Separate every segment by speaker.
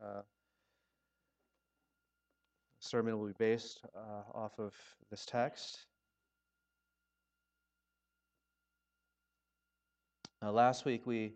Speaker 1: sermon will be based off of this text. Last week we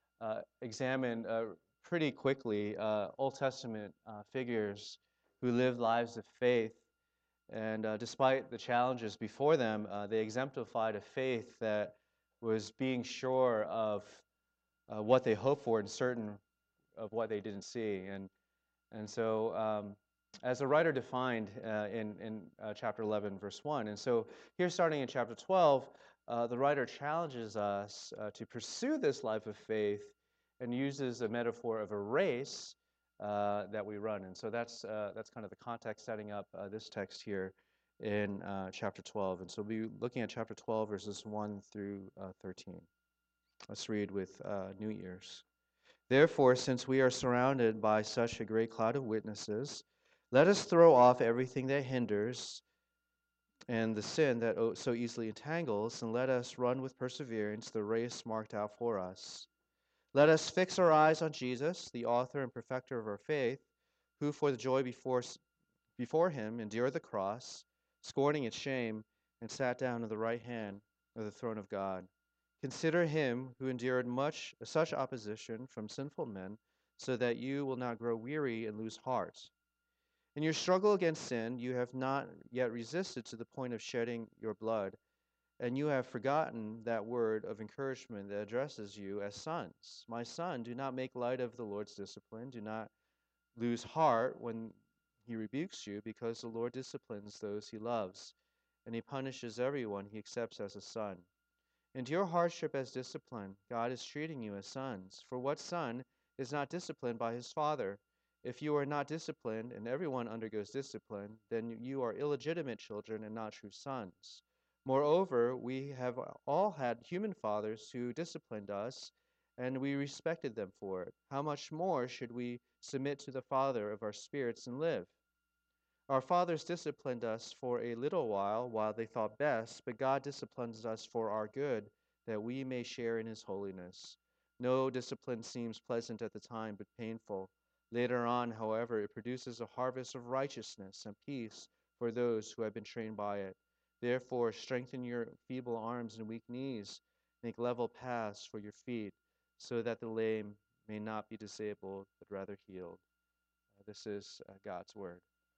Speaker 1: examined pretty quickly Old Testament figures who lived lives of faith, and despite the challenges before them, they exemplified a faith that was being sure of what they hoped for and certain of what they didn't see. And so, as the writer defined in chapter 11, verse 1, and so here starting in chapter 12, the writer challenges us to pursue this life of faith and uses a metaphor of a race that we run. And so that's kind of the context setting up this text here in chapter 12. And so we'll be looking at chapter 12, verses 1 through 13. Let's read with New Ears. Therefore, since we are surrounded by such a great cloud of witnesses, let us throw off everything that hinders and the sin that so easily entangles, and let us run with perseverance the race marked out for us. Let us fix our eyes on Jesus, the author and perfecter of our faith, who for the joy before him endured the cross, scorning its shame, and sat down at the right hand of the throne of God. Consider him who endured such opposition from sinful men, so that you will not grow weary and lose heart. In your struggle against sin, you have not yet resisted to the point of shedding your blood, and you have forgotten that word of encouragement that addresses you as sons. My son, do not make light of the Lord's discipline. Do not lose heart when he rebukes you, because the Lord disciplines those he loves, and he punishes everyone he accepts as a son. Endure hardship as discipline. God is treating you as sons. For what son is not disciplined by his father? If you are not disciplined, and everyone undergoes discipline, then you are illegitimate children and not true sons. Moreover, we have all had human fathers who disciplined us, and we respected them for it. How much more should we submit to the Father of our spirits and live? Our fathers disciplined us for a little while they thought best, but God disciplines us for our good, that we may share in his holiness. No discipline seems pleasant at the time, but painful. Later on, however, it produces a harvest of righteousness and peace for those who have been trained by it. Therefore, strengthen your feeble arms and weak knees. Make level paths for your feet, so that the lame may not be disabled, but rather healed. This is God's word.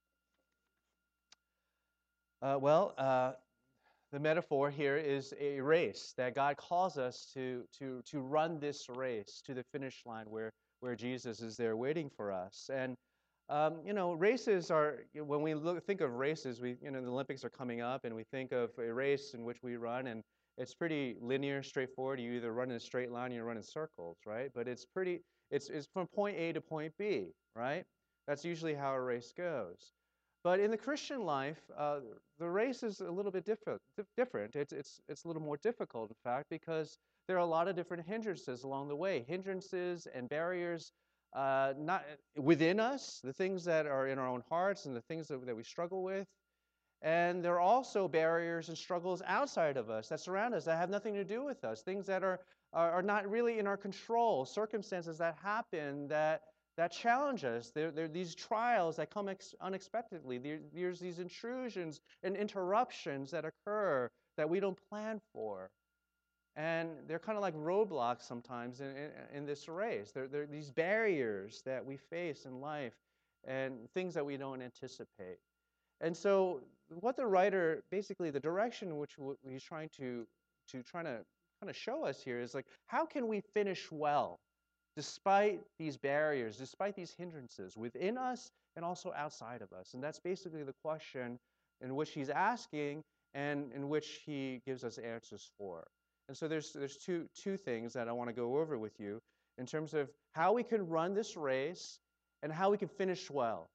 Speaker 1: The metaphor here is a race that God calls us to run this race to the finish line where Jesus is there waiting for us. And races are, when we think of races, the Olympics are coming up, and we think of a race in which we run, and it's pretty linear, straightforward. You either run in a straight line or you run in circles, right? But it's from point A to point B, right? That's usually how a race goes. But in the Christian life, the race is a little bit different. It's a little more difficult, in fact, because there are a lot of different hindrances along the way. Hindrances and barriers, not within us, the things that are in our own hearts and the things that we struggle with. And there are also barriers and struggles outside of us that surround us that have nothing to do with us, things that are not really in our control, circumstances that happen that challenge us. There are these trials that come unexpectedly. There's these intrusions and interruptions that occur that we don't plan for. And they're kind of like roadblocks sometimes in this race. They're these barriers that we face in life and things that we don't anticipate. And so what the writer, basically the direction in which he's trying to kind of show us here is like, how can we finish well despite these barriers, despite these hindrances within us and also outside of us? And that's basically the question in which he's asking and in which he gives us answers for. And so there's two things that I want to go over with you in terms of how we can run this race and how we can finish well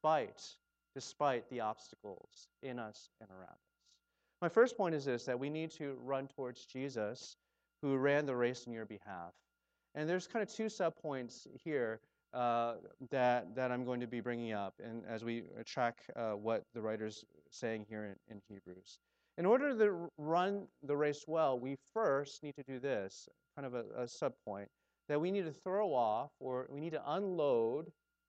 Speaker 1: despite the obstacles in us and around us. My first point is this, that we need to run towards Jesus, who ran the race on your behalf. And there's kind of two subpoints here that I'm going to be bringing up, and as we track what the writer's saying here in Hebrews. In order to run the race well, we first need to do this, kind of a subpoint, that we need to throw off, or we need to unload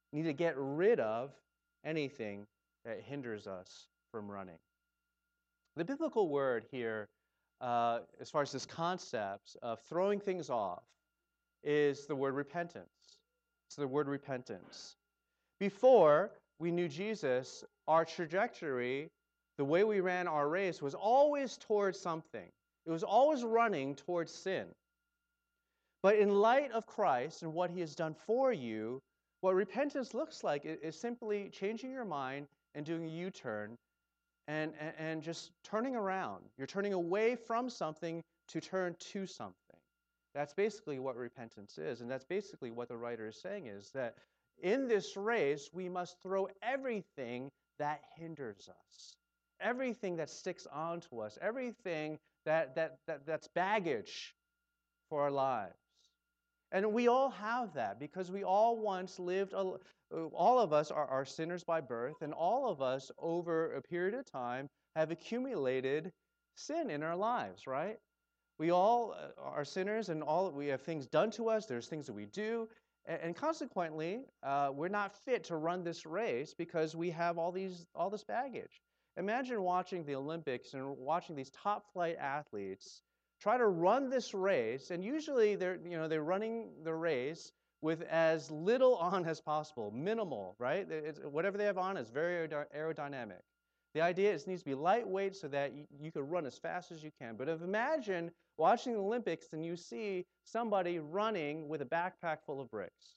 Speaker 1: We need to get rid of anything that hinders us from running. The biblical word here, as far as this concept of throwing things off, is the word repentance. It's the word repentance. Before we knew Jesus, our trajectory, the way we ran our race, was always towards something. It was always running towards sin. But in light of Christ and what he has done for you, what repentance looks like is simply changing your mind and doing a U-turn and just turning around. You're turning away from something to turn to something. That's basically what repentance is. And that's basically what the writer is saying is that in this race, we must throw everything that hinders us, everything that sticks onto us, everything that's baggage for our lives. And we all have that because we all once lived, all of us are sinners by birth, and all of us over a period of time have accumulated sin in our lives, right? We all are sinners, and we have things done to us. There's things that we do, and consequently, we're not fit to run this race because we have all this baggage. Imagine watching the Olympics and watching these top flight athletes try to run this race, and usually they're running the race with as little on as possible, minimal, right? Whatever they have on is very aerodynamic. The idea is it needs to be lightweight so that you can run as fast as you can. But imagine watching the Olympics and you see somebody running with a backpack full of bricks,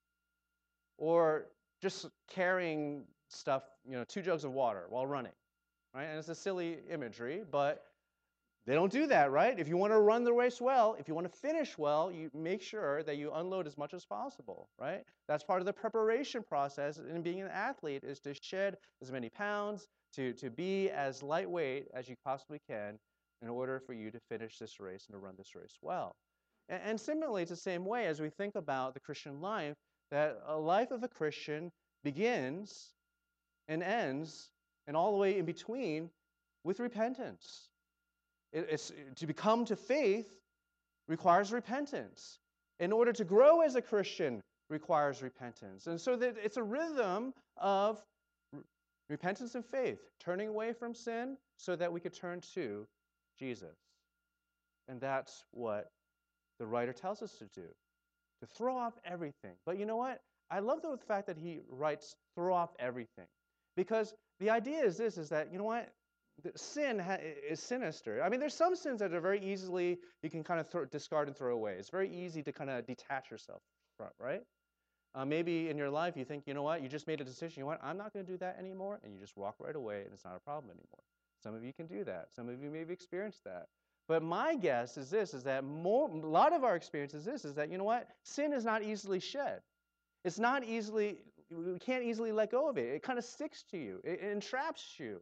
Speaker 1: or just carrying stuff, 2 jugs of water while running, right? And it's a silly imagery, but they don't do that, right? If you want to run the race well, if you want to finish well, you make sure that you unload as much as possible, right? That's part of the preparation process in being an athlete is to shed as many pounds, to be as lightweight as you possibly can in order for you to finish this race and to run this race well. And similarly, it's the same way as we think about the Christian life, that a life of a Christian begins and ends and all the way in between with repentance. It's to become to faith requires repentance. In order to grow as a Christian requires repentance. And so that it's a rhythm of repentance and faith, turning away from sin so that we could turn to Jesus. And that's what the writer tells us to do, to throw off everything. But you know what? I love the fact that he writes throw off everything. Because the idea is this, is that, you know what? Sin is sinister. I mean, there's some sins that are very easily, you can kind of discard and throw away. It's very easy to kind of detach yourself from, right? Maybe in your life you think, you know what, you just made a decision, you know what, I'm not going to do that anymore, and you just walk right away, and it's not a problem anymore. Some of you can do that. Some of you maybe experienced that. But my guess is this, is that a lot of our experience is this, is that, you know what, sin is not easily shed. It's not easily, we can't easily let go of it. It kind of sticks to you. It entraps you.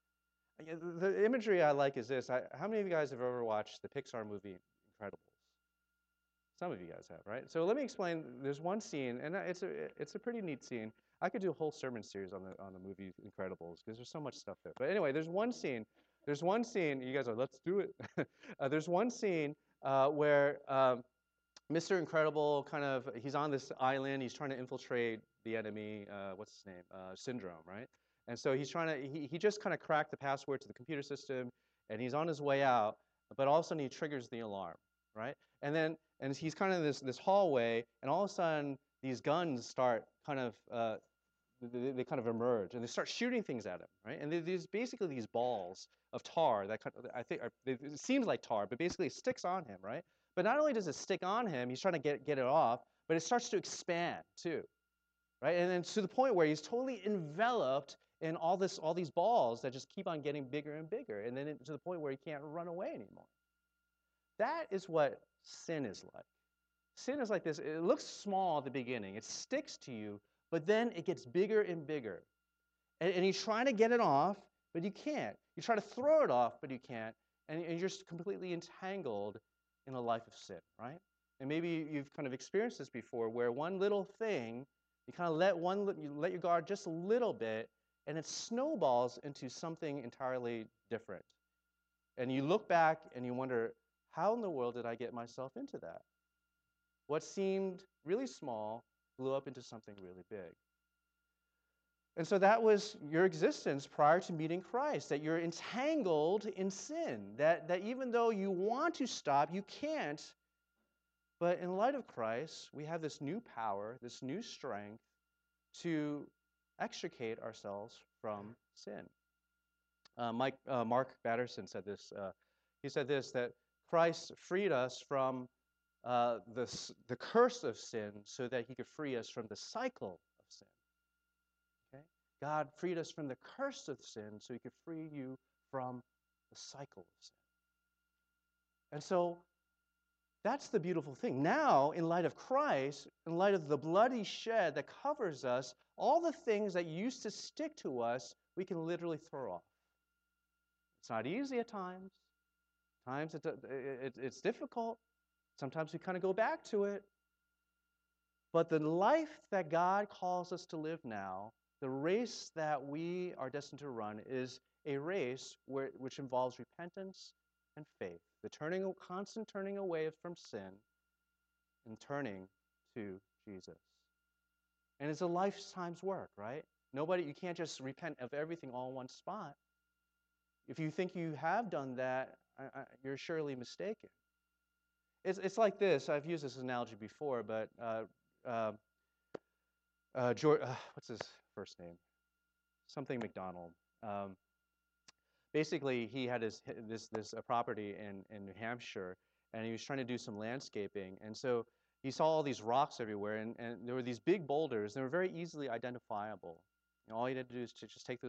Speaker 1: The imagery I like is this. How many of you guys have ever watched the Pixar movie Incredibles? Some of you guys have, right? So let me explain. There's one scene, and it's a pretty neat scene. I could do a whole sermon series on the movie Incredibles because there's so much stuff there. But anyway, there's one scene. There's one scene. You guys are, let's do it. There's one scene where Mr. Incredible he's on this island. He's trying to infiltrate the enemy. What's his name? Syndrome, right? And so he's trying to. He just kind of cracked the password to the computer system, and he's on his way out. But all of a sudden he triggers the alarm, right? And he's kind of this hallway, and all of a sudden these guns start kind of they kind of emerge, and they start shooting things at him, right? And there's basically these balls of tar that I think it seems like tar, but basically it sticks on him, right? But not only does it stick on him, he's trying to get it off, but it starts to expand too, right? And then to the point where he's totally enveloped in all these balls that just keep on getting bigger and bigger, and then to the point where he can't run away anymore. That is what sin is like. Sin is like this. It looks small at the beginning. It sticks to you, but then it gets bigger and bigger. And you're trying to get it off, but you can't. You try to throw it off, but you can't. And you're just completely entangled in a life of sin, right? And maybe you've kind of experienced this before, where one little thing, you kind of you let your guard just a little bit, and it snowballs into something entirely different. And you look back and you wonder, how in the world did I get myself into that? What seemed really small blew up into something really big. And so that was your existence prior to meeting Christ, that you're entangled in sin, that even though you want to stop, you can't. But in light of Christ, we have this new power, this new strength to extricate ourselves from sin. Mark Batterson said this. He said this, that Christ freed us from the curse of sin so that he could free us from the cycle of sin. Okay? God freed us from the curse of sin so he could free you from the cycle of sin. And so that's the beautiful thing. Now, in light of Christ, in light of the blood he shed that covers us, all the things that used to stick to us, we can literally throw off. It's not easy at times. Times it's difficult. Sometimes we kind of go back to it. But the life that God calls us to live now, the race that we are destined to run, is a race which involves repentance and faith. The constant turning away from sin and turning to Jesus. And it's a lifetime's work, right? You can't just repent of everything all in one spot. If you think you have done that, you're surely mistaken. It's like this. I've used this analogy before, but what's his first name? Something McDonald. Basically, he had this property in New Hampshire, and he was trying to do some landscaping. And so he saw all these rocks everywhere, and there were these big boulders. They were very easily identifiable. All he had to do is to just take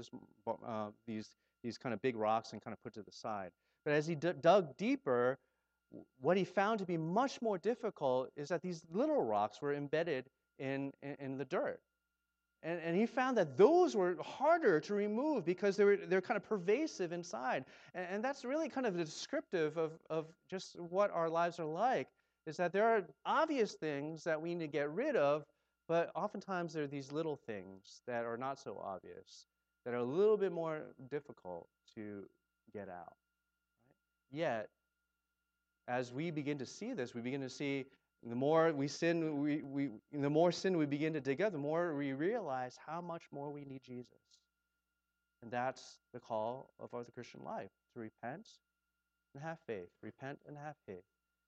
Speaker 1: these kind of big rocks and kind of put to the side. But as he dug deeper, what he found to be much more difficult is that these little rocks were embedded in the dirt. And he found that those were harder to remove because they're kind of pervasive inside. And that's really kind of descriptive of just what our lives are like, is that there are obvious things that we need to get rid of, but oftentimes there are these little things that are not so obvious, that are a little bit more difficult to get out. Right? Yet, as we begin to see this, we begin to see the more we sin, the more sin we begin to dig up, the more we realize how much more we need Jesus. And that's the call of the Christian life, to repent and have faith. Repent and have faith.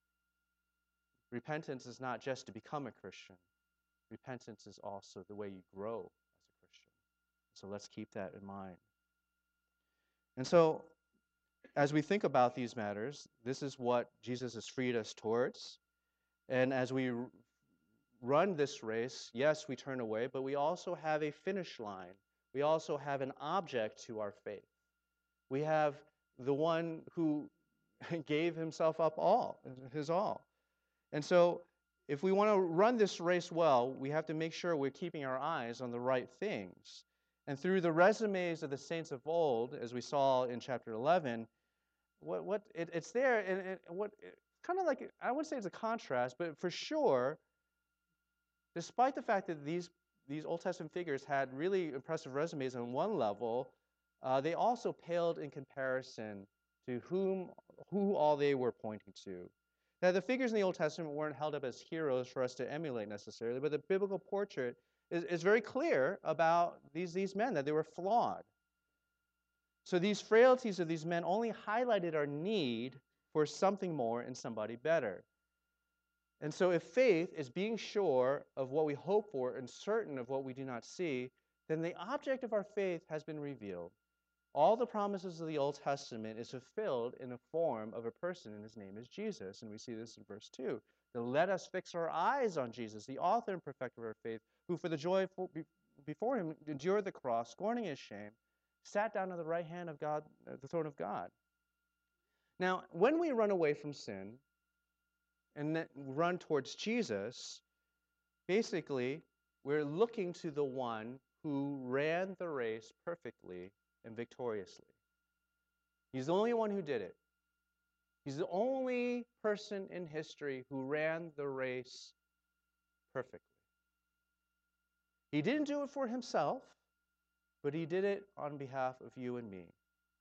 Speaker 1: Repentance is not just to become a Christian. Repentance is also the way you grow as a Christian. So let's keep that in mind. And so, as we think about these matters, this is what Jesus has freed us towards. And as we run this race, yes, we turn away, but we also have a finish line. We also have an object to our faith. We have the one who gave himself up his all. And so if we want to run this race well, we have to make sure we're keeping our eyes on the right things. And through the resumes of the saints of old, as we saw in chapter 11, it's there, and kind of like, I wouldn't say it's a contrast, but for sure, despite the fact that these Old Testament figures had really impressive resumes on one level, they also paled in comparison to who all they were pointing to. Now, the figures in the Old Testament weren't held up as heroes for us to emulate necessarily, but the biblical portrait is very clear about these men, that they were flawed. So these frailties of these men only highlighted our need for something more and somebody better. And so if faith is being sure of what we hope for and certain of what we do not see, then the object of our faith has been revealed. All the promises of the Old Testament is fulfilled in the form of a person, and his name is Jesus. And we see this in verse 2. To let us fix our eyes on Jesus, the author and perfecter of our faith, who for the joy before him endured the cross, scorning his shame, sat down on the right hand of God, the throne of God. Now, when we run away from sin and then run towards Jesus, basically, we're looking to the one who ran the race perfectly and victoriously. He's the only one who did it. He's the only person in history who ran the race perfectly. He didn't do it for himself, but he did it on behalf of you and me.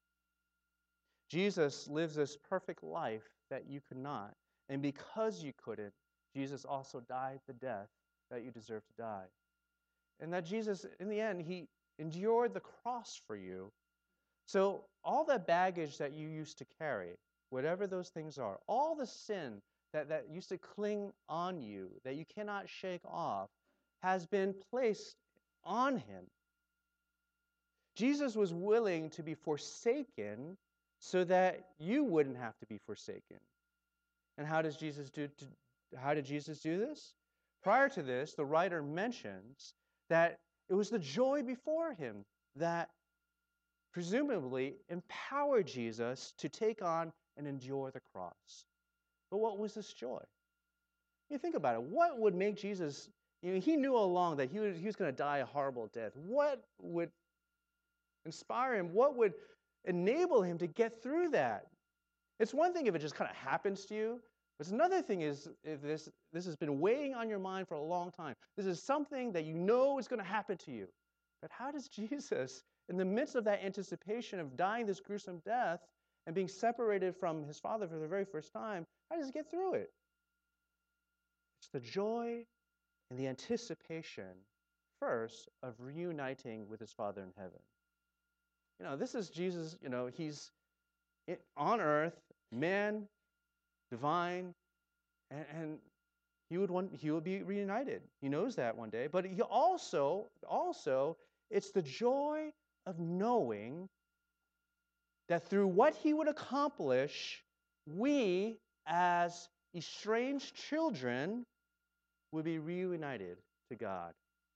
Speaker 1: Jesus lives this perfect life that you could not. And because you couldn't, Jesus also died the death that you deserve to die. And that Jesus, in the end, he endured the cross for you. So all the baggage that you used to carry, whatever those things are, all the sin that used to cling on you, that you cannot shake off, has been placed on him. Jesus was willing to be forsaken so that you wouldn't have to be forsaken. And how did Jesus do this? Prior to this, the writer mentions that it was the joy before him that presumably empowered Jesus to take on and endure the cross. But what was this joy? You think about it. What would make Jesus, he knew all along that he was going to die a horrible death. What would inspire him? What would enable him to get through that? It's one thing if it just kind of happens to you, but it's another thing is if this has been weighing on your mind for a long time. This is something that you know is going to happen to you. But how does Jesus, in the midst of that anticipation of dying this gruesome death and being separated from his Father for the very first time, how does he get through it? It's the joy and the anticipation, first, of reuniting with his Father in heaven. This is Jesus, he's on earth, man, divine, and he would be reunited. He knows that one day. But he also, it's the joy of knowing that through what he would accomplish, we, as estranged children, would be reunited to God.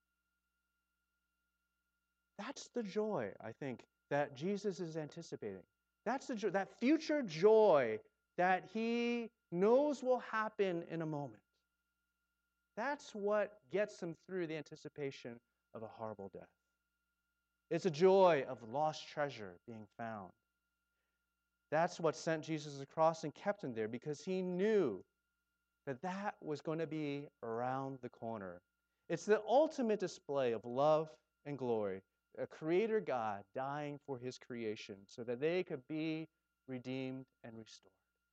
Speaker 1: That's the joy, I think, that Jesus is anticipating. That's the joy, that future joy that he knows will happen in a moment. That's what gets him through the anticipation of a horrible death. It's a joy of lost treasure being found. That's what sent Jesus across and kept him there, because he knew that that was going to be around the corner. It's the ultimate display of love and glory. A creator God dying for his creation so that they could be redeemed and restored.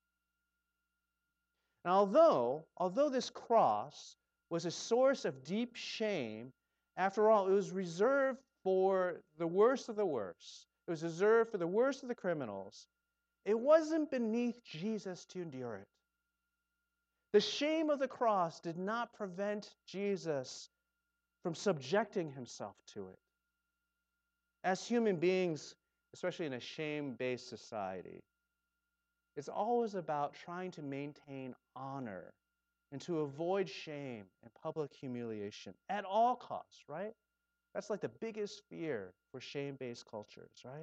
Speaker 1: Now, although this cross was a source of deep shame, after all, it was reserved for the worst of the worst. It was reserved for the worst of the criminals. It wasn't beneath Jesus to endure it. The shame of the cross did not prevent Jesus from subjecting himself to it. As human beings, especially in a shame-based society, it's always about trying to maintain honor and to avoid shame and public humiliation at all costs, right? That's like the biggest fear for shame-based cultures, right?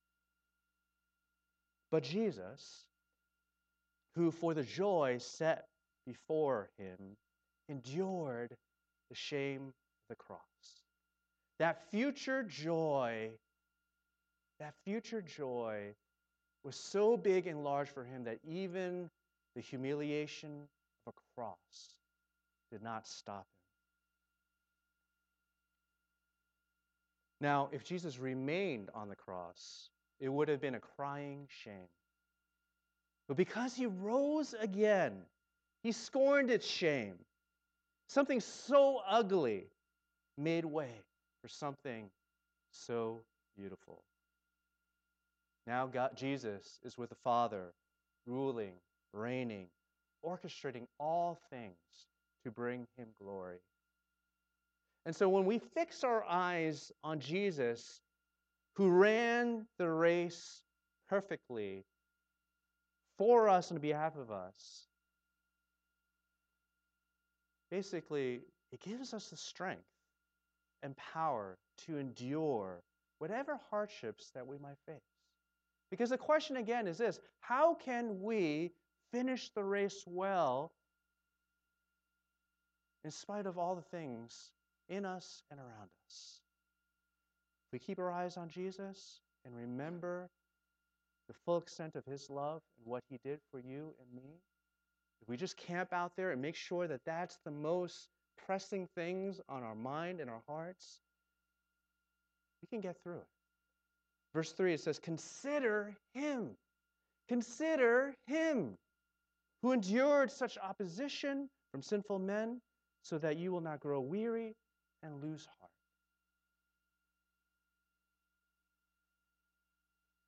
Speaker 1: But Jesus, who for the joy set before him, endured the shame of the cross. That future joy was so big and large for him that even the humiliation of a cross did not stop him. Now, if Jesus remained on the cross, it would have been a crying shame. But because he rose again, he scorned its shame. Something so ugly made way for something so beautiful. Now Jesus is with the Father, ruling, reigning, orchestrating all things to bring him glory. And so when we fix our eyes on Jesus, who ran the race perfectly for us and on behalf of us, basically, it gives us the strength and power to endure whatever hardships that we might face. Because the question again is this: how can we finish the race well in spite of all the things in us and around us? If we keep our eyes on Jesus and remember the full extent of his love and what he did for you and me, if we just camp out there and make sure that that's the most pressing things on our mind and our hearts, we can get through it. Verse 3, it says, consider him who endured such opposition from sinful men, so that you will not grow weary and lose heart.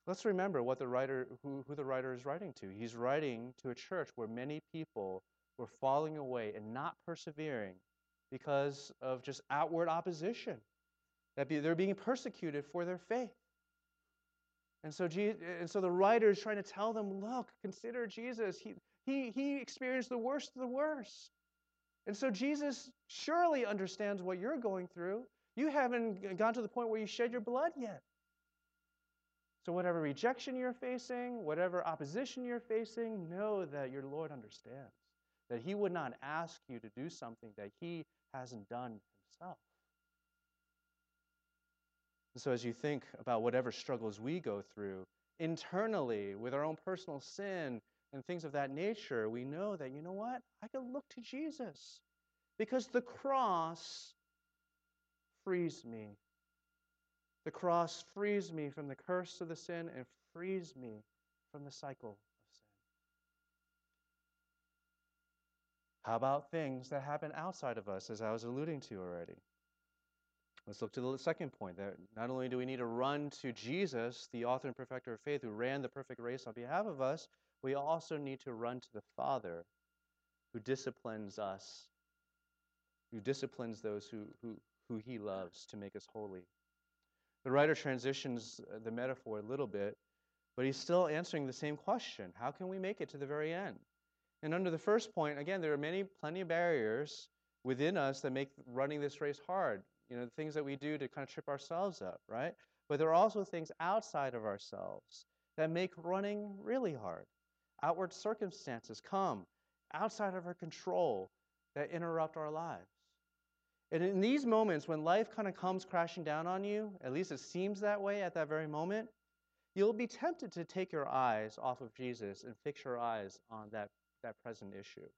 Speaker 1: Let's remember what who the writer is writing to. He's writing to a church where many people were falling away and not persevering because of just outward opposition. They're being persecuted for their faith. And so the writer is trying to tell them, look, consider Jesus. He experienced the worst of the worst. And so Jesus surely understands what you're going through. You haven't gone to the point where you shed your blood yet. So whatever rejection you're facing, whatever opposition you're facing, know that your Lord understands. That he would not ask you to do something that he hasn't done himself. And so as you think about whatever struggles we go through internally with our own personal sin and things of that nature, we know that, you know what? I can look to Jesus because the cross frees me. The cross frees me from the curse of the sin and frees me from the cycle of sin. How about things that happen outside of us, as I was alluding to already? Let's look to the second point, that not only do we need to run to Jesus, the author and perfecter of faith, who ran the perfect race on behalf of us, we also need to run to the Father, who disciplines us, who disciplines those who he loves to make us holy. The writer transitions the metaphor a little bit, but he's still answering the same question. How can we make it to the very end? And under the first point, again, there are plenty of barriers within us that make running this race hard. You know, the things that we do to kind of trip ourselves up, right? But there are also things outside of ourselves that make running really hard. Outward circumstances come outside of our control that interrupt our lives. And in these moments, when life kind of comes crashing down on you, at least it seems that way at that very moment, you'll be tempted to take your eyes off of Jesus and fix your eyes on that present issue.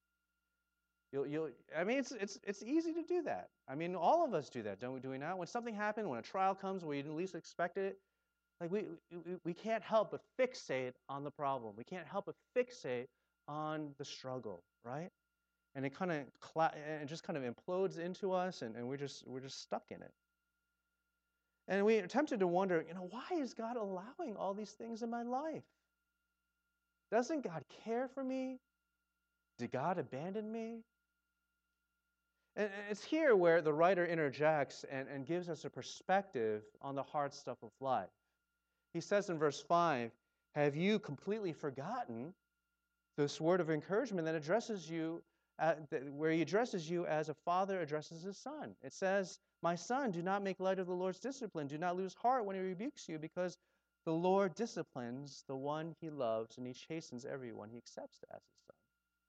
Speaker 1: I mean, it's easy to do that. I mean, all of us do that, do we not? When something happens, when a trial comes where you didn't least expect it, like we can't help but fixate on the problem. We can't help but fixate on the struggle, right? And it kind of just kind of implodes into us, and we're just stuck in it. And we are tempted to wonder, you know, why is God allowing all these things in my life? Doesn't God care for me? Did God abandon me? And it's here where the writer interjects and gives us a perspective on the hard stuff of life. He says in verse 5, have you completely forgotten this word of encouragement that addresses you, where he addresses you as a father addresses his son? It says, my son, do not make light of the Lord's discipline. Do not lose heart when he rebukes you, because the Lord disciplines the one he loves, and he chastens everyone he accepts as his son.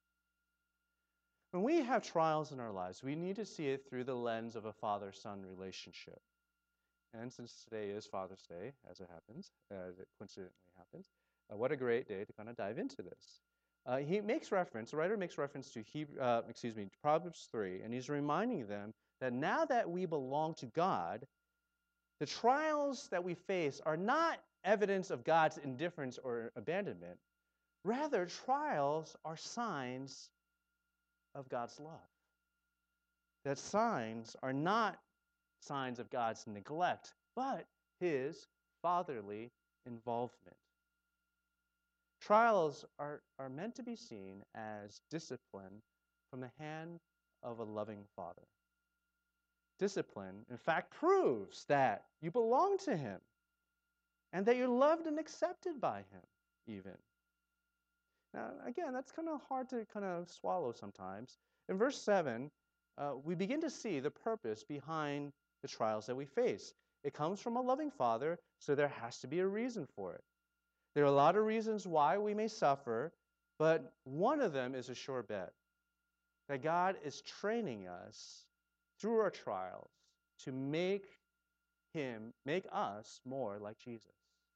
Speaker 1: When we have trials in our lives, we need to see it through the lens of a father-son relationship. And since today is Father's Day, as it happens, as it coincidentally happens, what a great day to kind of dive into this. The writer makes reference to Proverbs 3, and he's reminding them that now that we belong to God, the trials that we face are not evidence of God's indifference or abandonment. Rather, trials are signs of God's love. That signs are not signs of God's neglect, but his fatherly involvement. Trials are meant to be seen as discipline from the hand of a loving father. Discipline, in fact, proves that you belong to him and that you're loved and accepted by him, even. Now, again, that's kind of hard to kind of swallow sometimes. In verse 7, we begin to see the purpose behind the trials that we face. It comes from a loving father, so there has to be a reason for it. There are a lot of reasons why we may suffer, but one of them is a sure bet, that God is training us through our trials to make us more like Jesus.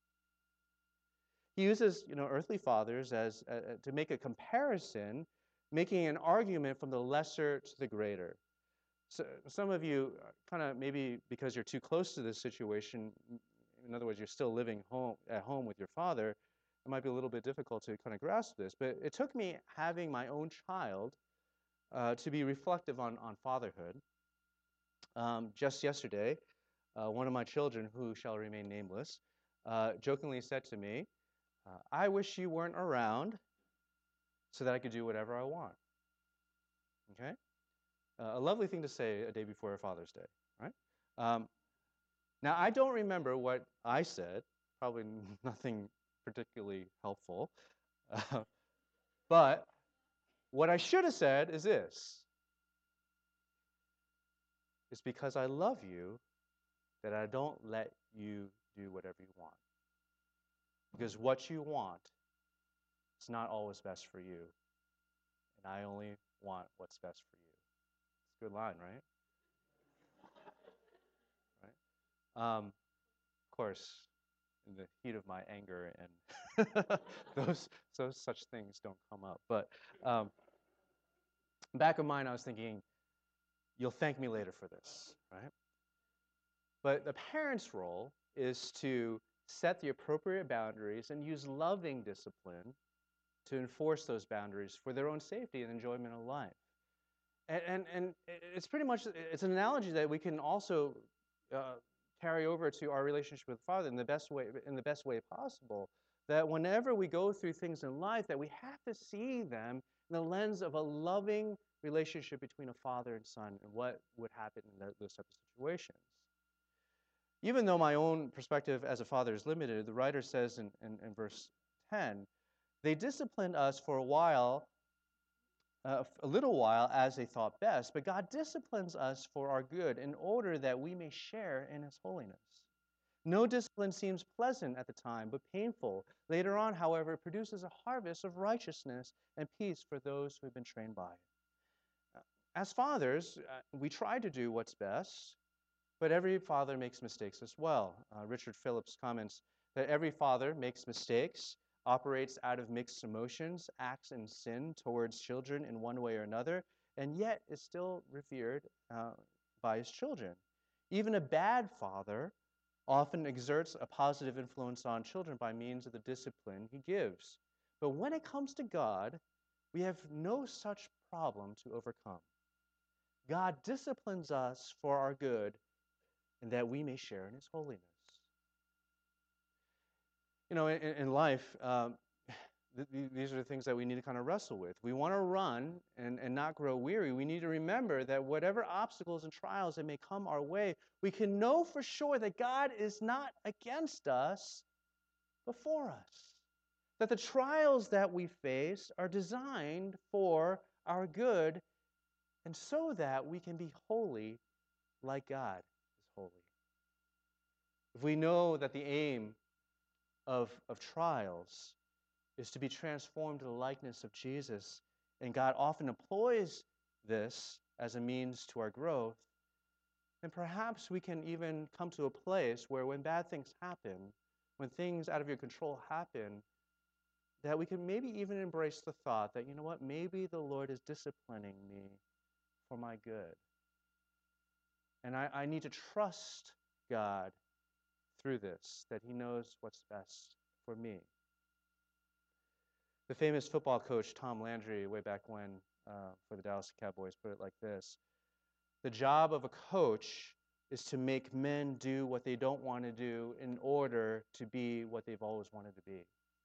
Speaker 1: He uses, earthly fathers as to make a comparison, making an argument from the lesser to the greater. So some of you, kind of maybe because you're too close to this situation, in other words, you're still living at home with your father, it might be a little bit difficult to kind of grasp this. But it took me having my own child to be reflective on fatherhood. Just yesterday, one of my children, who shall remain nameless, jokingly said to me, I wish you weren't around so that I could do whatever I want. Okay? A lovely thing to say a day before Father's Day, right? Um, Now, I don't remember what I said, probably nothing particularly helpful. Uh, but what I should have said is this: it's because I love you that I don't let you do whatever you want. Because what you want is not always best for you, and I only want what's best for you. It's a good line, right? Right? Of course, in the heat of my anger and those such things don't come up. But um, back of mine, I was thinking, you'll thank me later for this, right? But the parent's role is to set the appropriate boundaries and use loving discipline to enforce those boundaries for their own safety and enjoyment of life. And it's pretty much, it's an analogy that we can also uh, carry over to our relationship with the Father in the best way possible. That whenever we go through things in life, that we have to see them in the lens of a loving relationship between a father and son and what would happen in those types of situations. Even though my own perspective as a father is limited, the writer says in verse 10, they disciplined us for a while, a little while as they thought best, but God disciplines us for our good in order that we may share in his holiness. No discipline seems pleasant at the time, but painful. Later on, however, it produces a harvest of righteousness and peace for those who have been trained by it. As fathers, we try to do what's best, but every father makes mistakes as well. Richard Phillips comments that every father makes mistakes, operates out of mixed emotions, acts in sin towards children in one way or another, and yet is still revered by his children. Even a bad father often exerts a positive influence on children by means of the discipline he gives. But when it comes to God, we have no such problem to overcome. God disciplines us for our good and that we may share in his holiness. You know, in life, these are the things that we need to kind of wrestle with. We want to run and not grow weary. We need to remember that whatever obstacles and trials that may come our way, we can know for sure that God is not against us, but for us. That the trials that we face are designed for our good and so that we can be holy like God is holy. If we know that the aim of trials is to be transformed to the likeness of Jesus, and God often employs this as a means to our growth, then perhaps we can even come to a place where when bad things happen, when things out of your control happen, that we can maybe even embrace the thought that, you know what, maybe the Lord is disciplining me for my good. And I need to trust God through this, that he knows what's best for me. The famous football coach Tom Landry, way back when, for the Dallas Cowboys, put it like this: the job of a coach is to make men do what they don't want to do in order to be what they've always wanted to be.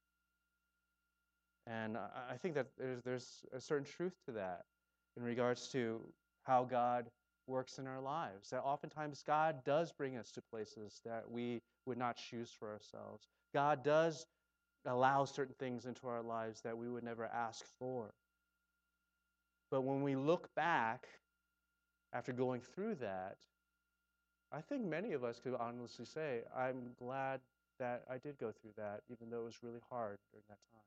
Speaker 1: And I think that there's a certain truth to that in regards to how God works in our lives. That oftentimes God does bring us to places that we would not choose for ourselves. God does allow certain things into our lives that we would never ask for. But when we look back after going through that, I think many of us could honestly say, I'm glad that I did go through that, even though it was really hard during that time.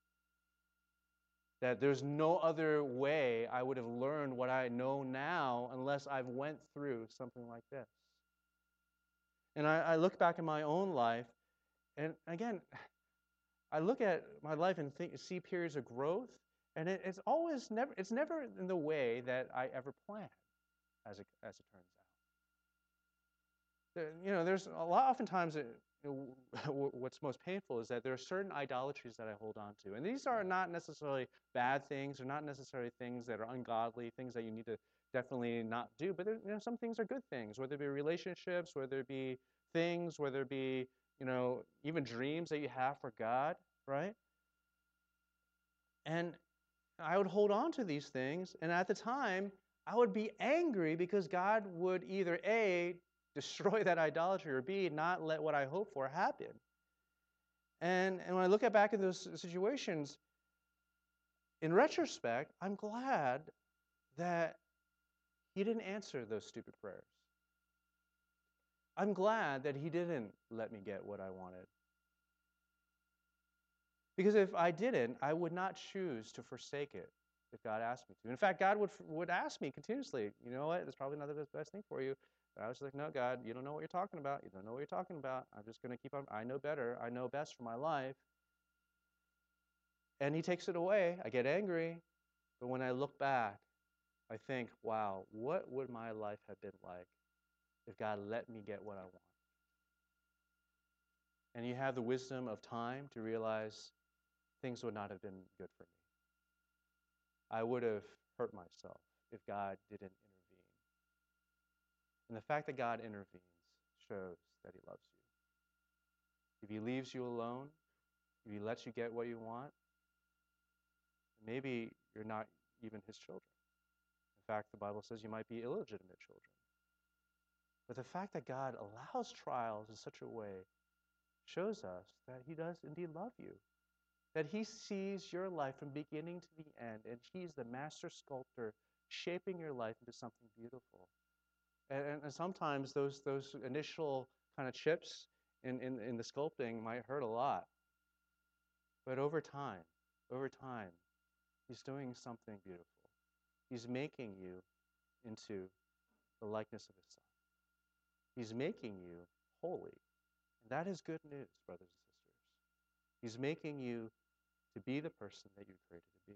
Speaker 1: That there's no other way I would have learned what I know now unless I've went through something like this. And I look back in my own life, and again, I look at my life and see periods of growth, and it's never in the way that I ever planned, as it turns out. You know, there's a lot. Oftentimes, what's most painful is that there are certain idolatries that I hold on to, and these are not necessarily bad things, or not necessarily things that are ungodly, things that you need to definitely not do. But some things are good things, whether it be relationships, whether it be things, whether it be even dreams that you have for God, right? And I would hold on to these things, and at the time, I would be angry because God would either A, destroy that idolatry, or B, not let what I hope for happen. And when I look back at those situations, in retrospect, I'm glad that He didn't answer those stupid prayers. I'm glad that He didn't let me get what I wanted. Because if I didn't, I would not choose to forsake it if God asked me to. In fact, God would ask me continuously, you know what, it's probably not the best thing for you. But I was like, no, God, you don't know what you're talking about. You don't know what you're talking about. I'm just going to keep on. I know better. I know best for my life. And He takes it away. I get angry. But when I look back, I think, wow, what would my life have been like if God let me get what I want? And you have the wisdom of time to realize things would not have been good for me. I would have hurt myself if God didn't intervene. And the fact that God intervenes shows that He loves you. If He leaves you alone, if He lets you get what you want, maybe you're not even His children. In fact, the Bible says you might be illegitimate children. But the fact that God allows trials in such a way shows us that He does indeed love you. That He sees your life from beginning to the end, and He's the master sculptor shaping your life into something beautiful. And sometimes those initial kind of chips in the sculpting might hurt a lot. But over time, He's doing something beautiful. He's making you into the likeness of His Son. He's making you holy. And that is good news, brothers and sisters. He's making you to be the person that you're created to be.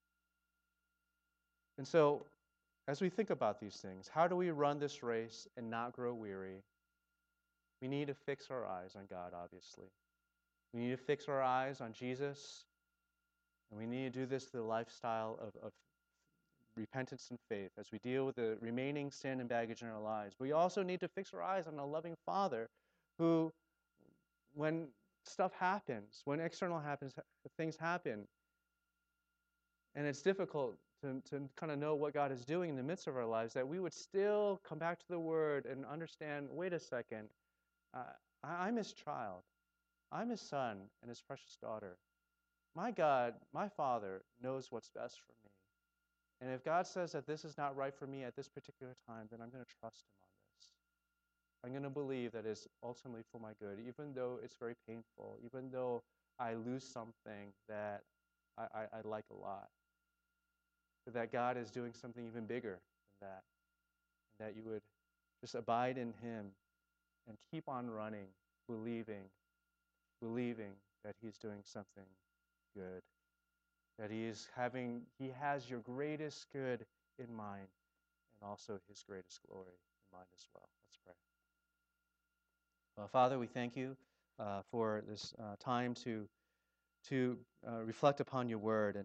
Speaker 1: And so, as we think about these things, how do we run this race and not grow weary? We need to fix our eyes on God, obviously. We need to fix our eyes on Jesus, and we need to do this through the lifestyle of repentance and faith as we deal with the remaining sin and baggage in our lives. We also need to fix our eyes on a loving Father who, when stuff happens, when external things happen, and it's difficult to kind of know what God is doing in the midst of our lives, that we would still come back to the Word and understand, wait a second, I'm His child. I'm His son and His precious daughter. My God, my Father, knows what's best for me. And if God says that this is not right for me at this particular time, then I'm going to trust Him on this. I'm going to believe that it's ultimately for my good, even though it's very painful, even though I lose something that I like a lot. But that God is doing something even bigger than that. And that you would just abide in Him and keep on running, believing that He's doing something good. That He has your greatest good in mind and also His greatest glory in mind as well. Let's pray. Father, we thank You for this time to reflect upon Your word. And